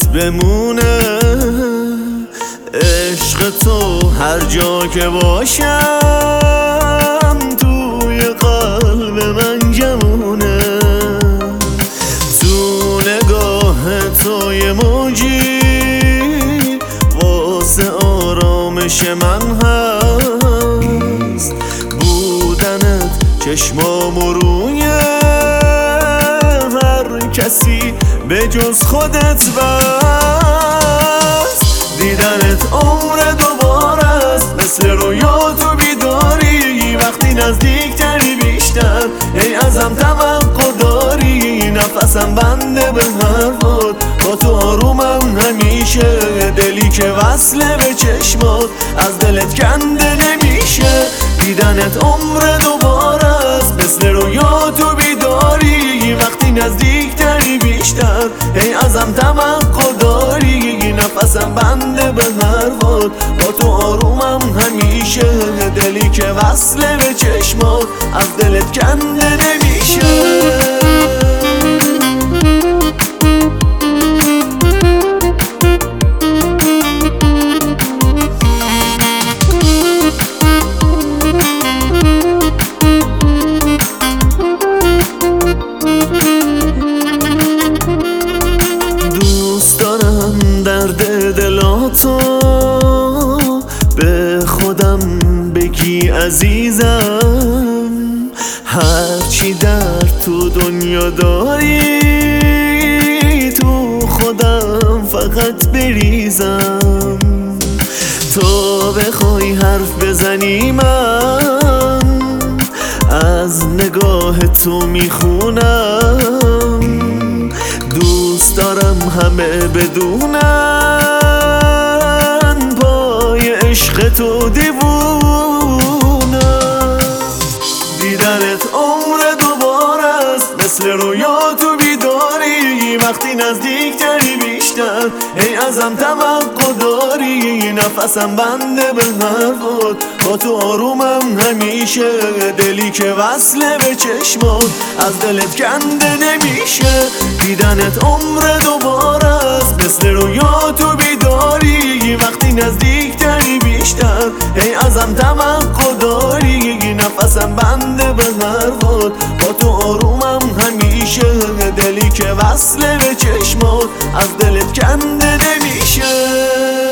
بمونه عشق تو هر جا که باشم توی قلب من جمونه تو نگاه تو یه موجی واسه آرامش من هست بودنت چشمامو روی هر کسی به جز خودت بست دیدنت عمر دوباره است مثل رویا تو بیداری وقتی نزدیکتری بیشتر ای ازم توقع داری نفسم بنده به حرفات با تو آرومم همیشه دلی که وصله به چشمات از دلت کنده نمیشه دیدنت عمر دوباره است مثل رویا تو بیداری وقتی نزدیکتری بیشتر ای ازم توقع داری نفسم بنده به حرفات با تو آرومم همیشه دلی که وصله به چشمات از دلت کنده نمیشه درد دلاتو به خودم بگی عزیزم هرچی در تو دنیا داری تو خودم فقط بریزم تو بخوای حرف بزنی من از نگاه تو میخونم دوست دارم همه بدونن پای عشق تو دیوونم دیدنت عمر دوباره است مثل رویا تو بیداری وقتی نزدیکتری بیشتر ای ازم توقع داری نفسم بنده به حرفات با تو آرومم همیشه دلی که وصله به چشمات از دلت کنده نمیشه دیدنت عمر دوباره است مثل رویا تو بیداری وقتی نزدیکتری بیشتر ای ازم توقع داری نفسم بنده به حرفات با تو آرومم همیشه دلی که وصله به چشمات از دلت کنده نمیشه